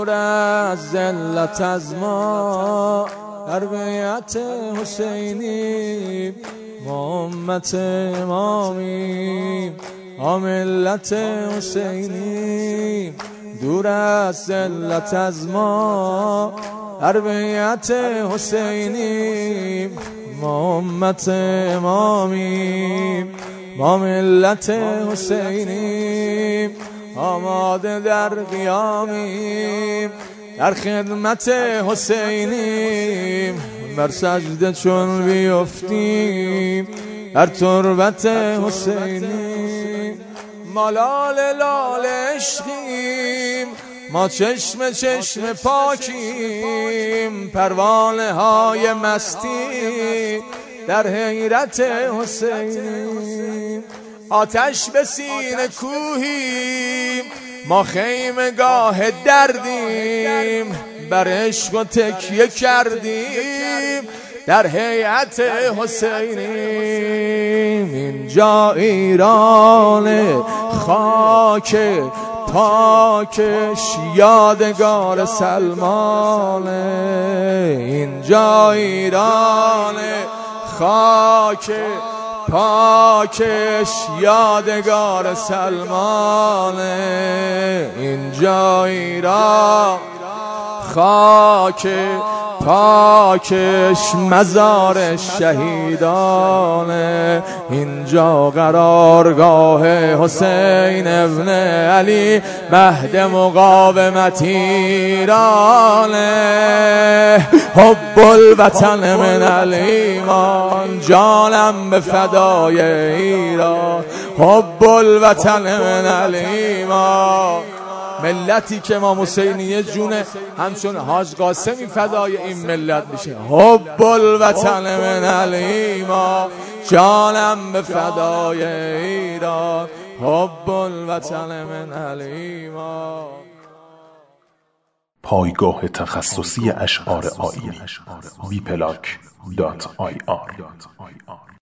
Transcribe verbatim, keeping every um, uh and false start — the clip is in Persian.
دور از ذلت از ما، در بیعت حسینی ما امت امامی، ما ملت حسینی. دور از ذلت از ما، در بیعت حسینی ما امت امامی، ما ملت حسینی. آماده در قیامیم، در خدمت حسینیم، بر سجده چون بیفتیم در تربت حسینیم. ما لال لال عشقیم، ما چشم چشم پاکیم، پروانه های مستی در حیرت حسینیم. آتش به سینه کوهیم، ما خیمگاه دردیم، بر عشق و تکیه کردیم در هیئت حسینیم. اینجا ایران خاک پاکش یادگار سلمانه، اینجا ایران خاک پاکش یادگار سلمانه، اینجا ایران خاک پاکش مزار شهیدانه، اینجا قرارگاه حسین ابن علی مهد مقاومت ایرانه. حب الوطن من الایمان، جانم به فدای ایران. حب الوطن من الایمان، ملتی که امام حسینیه جونه همچون حاج قاسمی فدای این ملت میشه. حب الوطن من الایمان، جانم به فدای ایران. حب الوطن من الایمان. پایگاه تخصصی اشعار آیینی بی پلاک دات آی آر